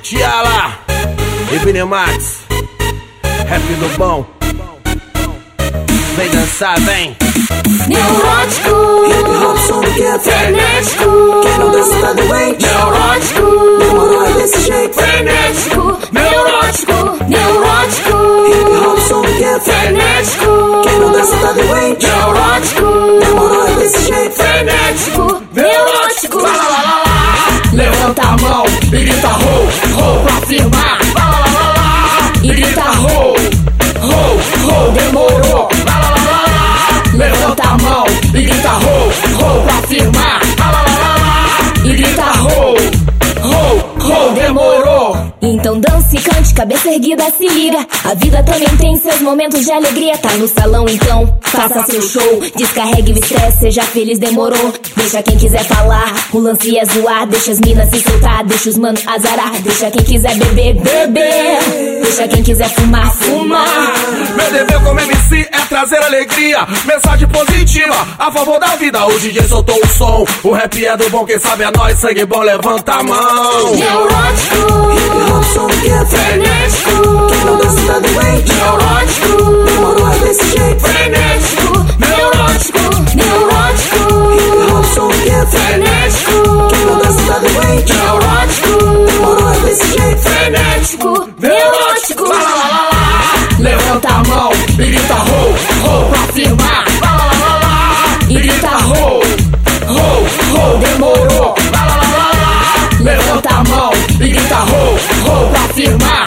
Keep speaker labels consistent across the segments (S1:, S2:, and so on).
S1: Tiala e Vinemax, rap do bom. Vem dançar, vem.
S2: Neurótico, frenético, quem não dança tá doente. Neurótico, demorou é desse jeito. Frenético, neurótico, neurótico, frenético, quem não dança tá doente. Neurótico, demorou é desse jeito. Frenético, neurótico.
S3: Levanta a mão e grita ho, ho, pra firmar. E grita ho, ho, ho, demorou. Levanta a mão e grita ho, ho, pra firmar. E grita ho, ho, ho, demorou.
S2: Então dance, cante, cabeça erguida, se liga. A vida também tem seus momentos de alegria. Tá no salão, então faça seu show. Descarregue o estresse, seja feliz, demorou. Deixa quem quiser falar, o lance é zoar. Deixa as minas se soltar, deixa os manos azarar. Deixa quem quiser beber, beber. Deixa quem quiser fumar, fumar.
S1: Meu dever como MC é trazer alegria, mensagem positiva a favor da vida. O DJ soltou o som, o rap é do bom, quem sabe é nós, sangue bom, levanta a mão.
S2: Neurótico, frenético, quem não dança tá doente. Neurótico, demorou é desse jeito. Frenético, neurótico, neurótico, frenético, quem não dança tá doente. Neurótico, demorou é desse jeito. Frenético, neurótico.
S3: Levanta a mão e grita ho, ho, pra firmar. E grita ho, ho, ho, demorou. Levanta a mão e grita ho, ho, pra firmar.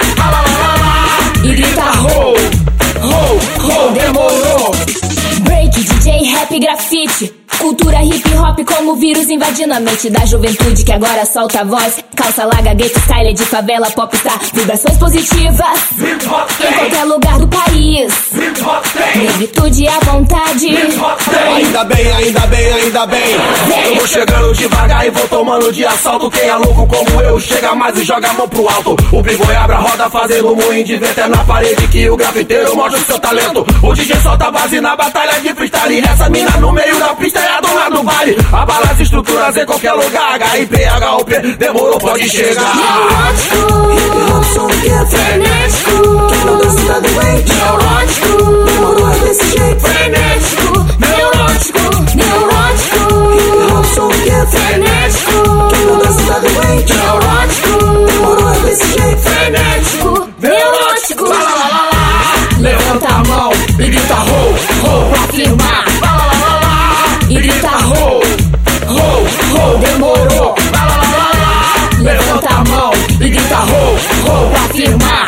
S3: E grita ho, ho, ho, demorou.
S2: Break, DJ, rap, grafite. Cultura hip hop como vírus invadindo a mente da juventude que agora solta a voz. Calça larga, gueto, style de favela, popstar. Vibrações positivas em qualquer lugar do país. Negritude à vontade.
S1: Ainda bem, ainda bem, ainda bem. Eu vou chegando devagar e vou tomando de assalto. Quem é louco como eu, chega mais e joga a mão pro alto. O b-boy abre a roda fazendo moinho de vento. É na parede que o grafiteiro mostra o seu talento. O DJ solta a base na batalha de freestyle. E essa mina no meio da pista é a dona do baile. Abala as estruturas em qualquer lugar. HIP, HOP, demorou, pode chegar.
S2: Neurótico, frenético, quem não dança tá doente. Neurótico, demorou é desse jeito. Frenético, neurótico, neurótico, frenético, quem não dança tá doente. Neurótico, demorou é desse jeito. Frenético, neurótico.
S3: Levanta a mão e grita ho, ho, pra firmar. E grita ho, ho, ho, demorou. Levanta a mão e grita ho, ho, pra firmar.